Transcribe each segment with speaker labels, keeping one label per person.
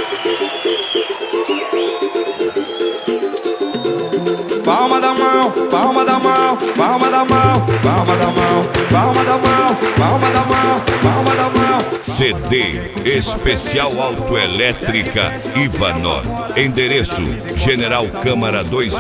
Speaker 1: Palma da mão, palma da mão, palma da mão, palma da mão, palma da mão, palma da mão, palma da mão.
Speaker 2: CD Especial Autoelétrica Ivanor. Endereço: General Câmara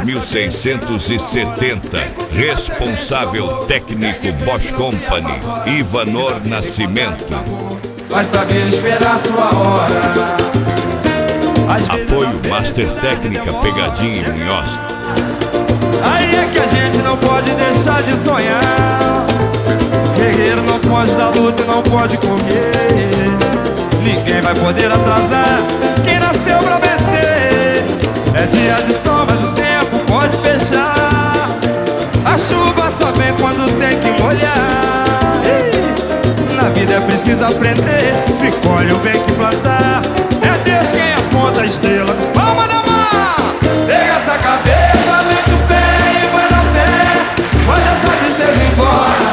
Speaker 2: 2670. Responsável técnico Bosch Company, Ivanor Nascimento.
Speaker 1: Vai saber esperar sua hora.
Speaker 2: Apoio Master Técnica Pegadinha e Munhoz.
Speaker 1: Aí é que a gente não pode deixar de sonhar. Guerreiro não pode dar luta e não pode correr. Ninguém vai poder atrasar quem nasceu pra vencer. É dia de sol, mas o tempo pode fechar. A chuva só vem quando tem que molhar. Na vida é preciso aprender. Se colhe o bem que plantar. É Deus quem aponta a estrela. Palma da mão! Pega essa cabeça, mete o pé e vai na fé. Manda essa tristeza embora.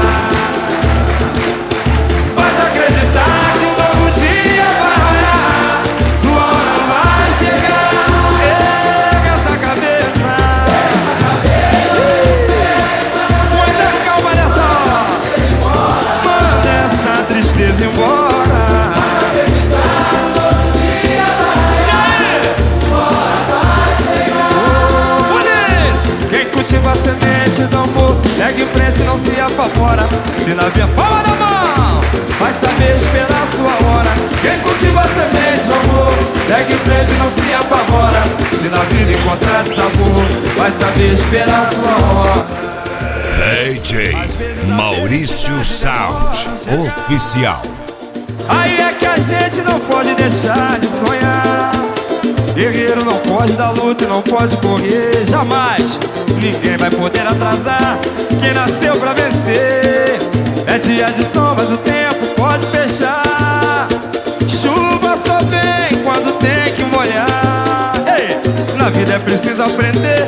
Speaker 1: Basta acreditar que um novo dia vai raiar. Sua hora vai chegar. Pega essa cabeça. Muita calma nessa hora. Manda essa tristeza embora. Segue em frente, não se apavora. Se na via palma da mão, vai saber esperar sua hora. Quem cultiva a semente do amor, segue em frente, não se apavora. Se na vida encontrar sabor, vai saber esperar sua hora.
Speaker 2: DJ Maurício Sound Oficial.
Speaker 1: Aí é que a gente não pode deixar de sonhar. Guerreiro não pode dar luta e não pode correr. Jamais ninguém vai poder atrasar quem nasceu pra vencer. É dia de sol, mas o tempo pode fechar. Chuva só vem quando tem que molhar. Ei, na vida é preciso aprender.